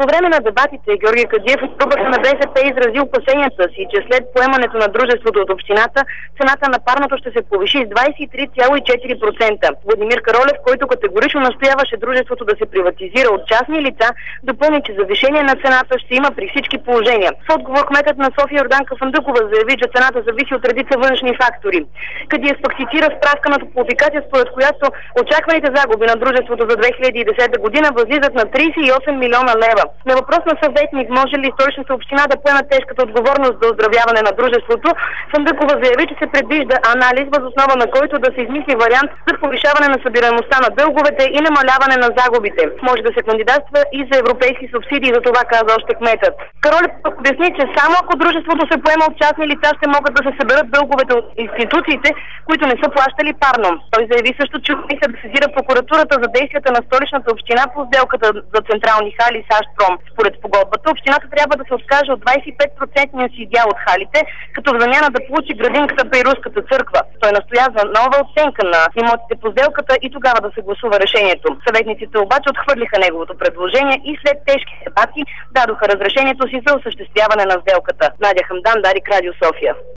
По време на дебатите Георги Кадиев от групата на БСП изрази опасенията си, че след поемането на дружеството от общината, цената на парното ще се повиши с 23,4%. Владимир Каролев, който категорично настояваше дружеството да се приватизира от частни лица, допълни, че завишение на цената ще има при всички положения. В отговор кметът на София Йорданка Фандъкова заяви, че цената зависи от редица външни фактори. Кадиев пък цитира справка на Топлофикация, според която очакваните загуби на дружеството за 2010 година възлизат на 38 милиона лева. На въпрос на съветник може ли Столичната община да поеме тежката отговорност за оздравяване на дружеството, Фандъкова заяви, че се предвижда анализ, въз основа на който да се измисли вариант за повишаване на събираемостта на дълговете и намаляване на загубите. Може да се кандидатства и за европейски субсидии, за това каза още кметът. Каролев обясни, че само ако дружеството се поема от частни лица, ще могат да се съберат дълговете от институциите, които не са плащали парно. Той заяви също, че иска да сезира прокуратурата за действията на Столичната община по сделката за централни хали с Ашпром. Според спогодбата, общината трябва да се откаже от 25% си дял от халите, като в замяна да получи градинката при Руската църква. Той настоя за нова оценка на имотите по сделката и тогава да се гласува решението. Съветниците обаче отхвърлиха неговото предложение и след тежки дебати дадоха разрешението си за осъществяване на сделката. Надя Хамдан, Дарик, Радио София.